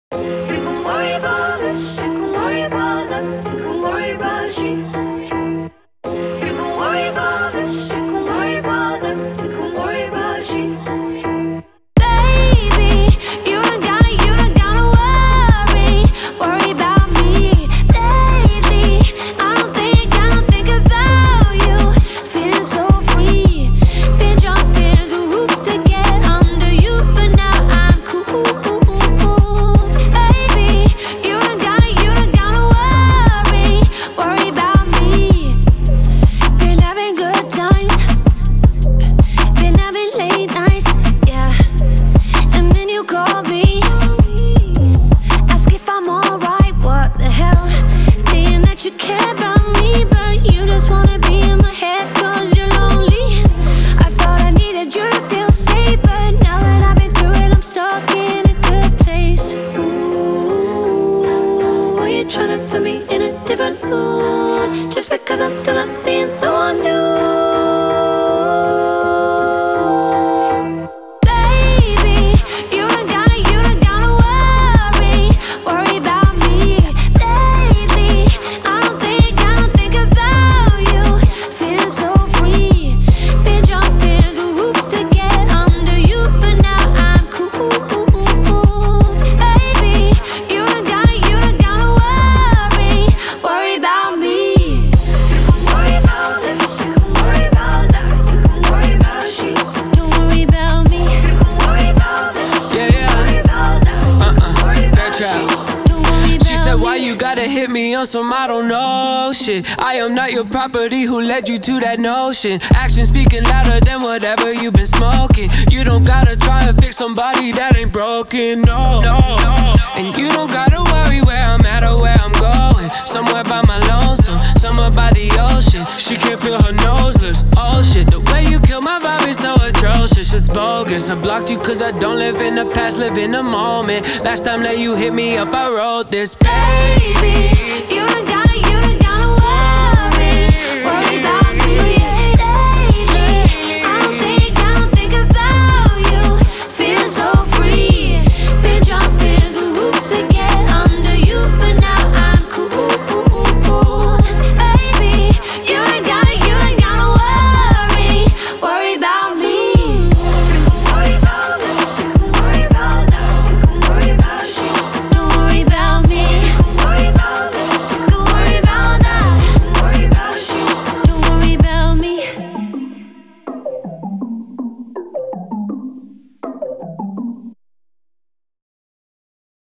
You can worry about this, you can worry about that, you can worry about sheets. You can worry about this, you can worry about that, you can worry about sheets. Baby, you don't gotta worry about me. Lately, I don't think about you. Feeling so free, been jumping the hoops to get under you, but now I'm cool. Baby, you don't gotta worry about me. Been having good times, been having late nights, yeah. And then you call me, ask if I'm alright, what the hell? Saying that you care about me, but you just wanna be in my head cause you're lonely. I thought I needed you to feel safe, but now that I've been through it, I'm stuck in a good place. Ooh, why you tryna put me in a different mood? Just because I'm still not seeing someone new. Baby, you don't gotta worry about me. Lately, I don't think about you. Feeling so free, been jumping the hoops to get under you, but now I'm cool. Baby, you don't gotta worry about me. You can worry about this, you can worry about that, you can worry about sheets. Don't worry about me. You can worry about this, Yeah, yeah. worry about that, you can worry That about child. sheets. Don't worry about She said, why me. you gotta hit me on some I don't know shit? I am not your property, who led you to that notion? Action speaking louder than whatever you been smoking. You don't gotta try and fix somebody that ain't broken, no. And you don't gotta worry where I'm at or where I'm going. Somewhere by my lonesome, somewhere by the ocean. She can't feel her nose lips, oh shit. The way you kill my vibe is so atrocious, it's bogus. I blocked you cause I don't live in the past, live in the moment. Last time that you hit me up, I wrote this. Baby, you